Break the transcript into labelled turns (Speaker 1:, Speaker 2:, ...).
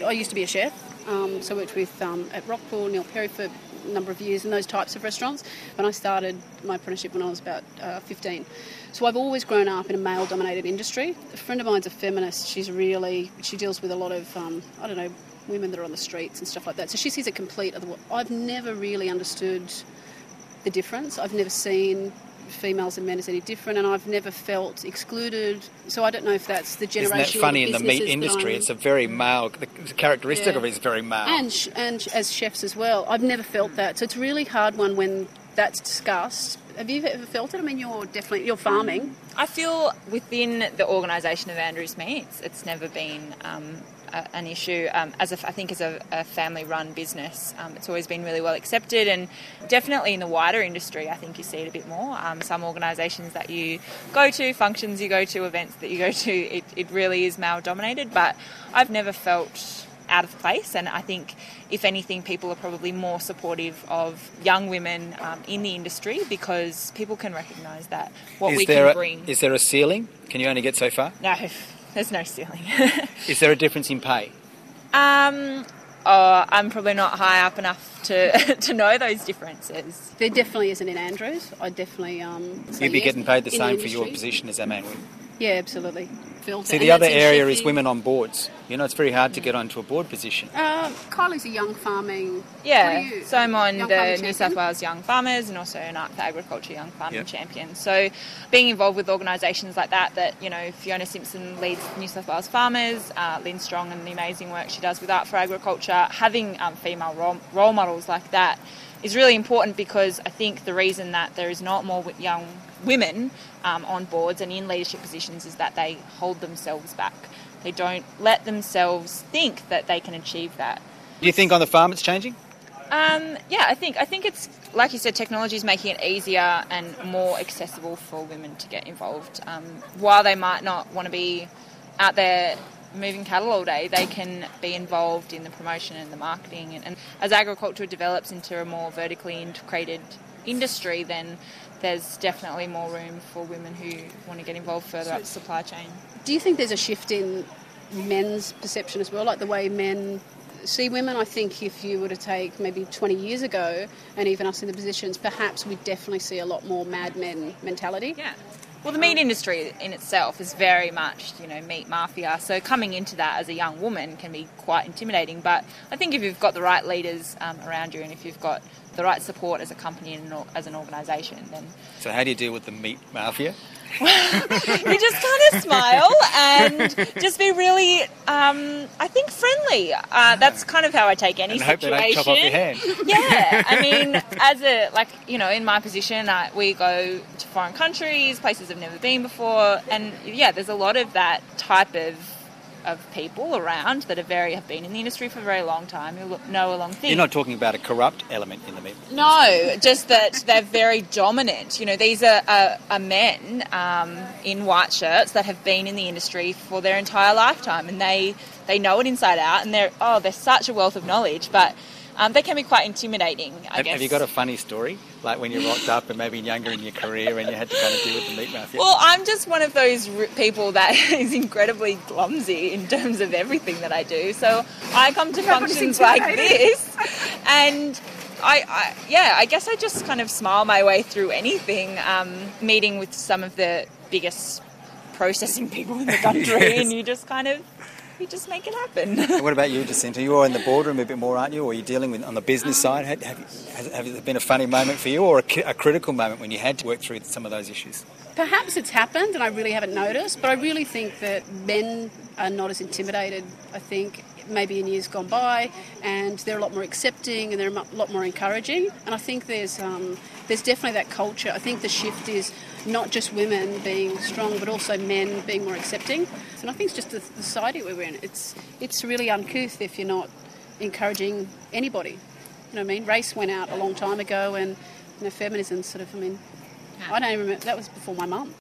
Speaker 1: I used to be a chef, so I worked with at Rockpool, Neil Perry for a number of years in those types of restaurants. When I started my apprenticeship when I was about 15. So I've always grown up in a male-dominated industry. A friend of mine's a feminist. She deals with a lot of, women that are on the streets and stuff like that. So she sees a complete other. I've never really understood the difference. I've never seen females and men as any different, and I've never felt excluded. So I don't know if that's the generation.
Speaker 2: Isn't that funny? In the meat industry, it's a very male. The characteristic of it is very male,
Speaker 1: and as chefs as well. I've never felt that. So it's a really hard one when that's discussed. Have you ever felt it? I mean, you're farming.
Speaker 3: I feel within the organisation of Andrews Meats, it's never been an issue. As a family-run business, it's always been really well accepted, and definitely in the wider industry, I think you see it a bit more. Some organisations that you go to, functions you go to, events that you go to, it really is male-dominated. But I've never felt out of place, and I think if anything people are probably more supportive of young women in the industry because people can recognise that we can bring.
Speaker 2: Is there a ceiling? Can you only get so far?
Speaker 3: No, there's no ceiling.
Speaker 2: Is there a difference in pay?
Speaker 3: I'm probably not high up enough to know those differences.
Speaker 1: There definitely isn't in Andrews. I definitely
Speaker 2: You'd be getting paid the same for your position as that man would.
Speaker 1: Yeah, absolutely.
Speaker 2: See, the other area is women on boards. It's very hard to get onto a board position.
Speaker 1: Kylie's a young farming...
Speaker 3: Yeah, so I'm on the New South Wales Young Farmers and also an Art for Agriculture Young Farming Champion. So being involved with organisations like that, Fiona Simpson leads New South Wales Farmers, Lynn Strong and the amazing work she does with Art for Agriculture, having female role models like that is really important because I think the reason that there is not more young women on boards and in leadership positions is that they hold themselves back. They don't let themselves think that they can achieve that.
Speaker 2: Do you think on the farm it's changing?
Speaker 3: I think it's, like you said, technology is making it easier and more accessible for women to get involved. While they might not want to be out there moving cattle all day, they can be involved in the promotion and the marketing. And as agriculture develops into a more vertically integrated industry, then there's definitely more room for women who want to get involved further up the supply chain.
Speaker 1: Do you think there's a shift in men's perception as well, like the way men see women? I think if you were to take maybe 20 years ago and even us in the positions, perhaps we'd definitely see a lot more mad men mentality.
Speaker 3: Yeah. Well, the meat industry in itself is very much, meat mafia. So coming into that as a young woman can be quite intimidating. But I think if you've got the right leaders around you and if you've got the right support as a company and as an organisation, then...
Speaker 2: So how do you deal with the meat mafia?
Speaker 3: You just kind of smile and just be really, I think, friendly. That's kind of how I take any situation.
Speaker 2: And hope they don't chop off your hand.
Speaker 3: Yeah, I mean, in my position, we go to foreign countries, places I've never been before, and there's a lot of that type of people around that have been in the industry for a very long time who know a long thing.
Speaker 2: You're not talking about a corrupt element in the meat industry.
Speaker 3: No, just that they're very dominant. These are men in white shirts that have been in the industry for their entire lifetime, and they know it inside out, and they're such a wealth of knowledge, but they can be quite intimidating, I guess.
Speaker 2: Have you got a funny story, like when you rocked up and maybe younger in your career and you had to kind of deal with the meat mafia?
Speaker 3: Well, I'm just one of those people that is incredibly clumsy in terms of everything that I do. So I come to functions like this and I guess I just kind of smile my way through anything, meeting with some of the biggest processing people in the country yes. And you just make it happen.
Speaker 2: What about you, Jacinta? You're in the boardroom a bit more, aren't you? Or are you dealing with on the business side? Has there been a funny moment for you or a critical moment when you had to work through some of those issues?
Speaker 1: Perhaps it's happened and I really haven't noticed, but I really think that men are not as intimidated, I think, maybe in years gone by, and they're a lot more accepting and they're a lot more encouraging. And I think there's definitely that culture. I think the shift is not just women being strong, but also men being more accepting. And I think it's just the society we're in. It's really uncouth if you're not encouraging anybody. You know what I mean? Race went out a long time ago, and feminism I don't even remember. That was before my mum.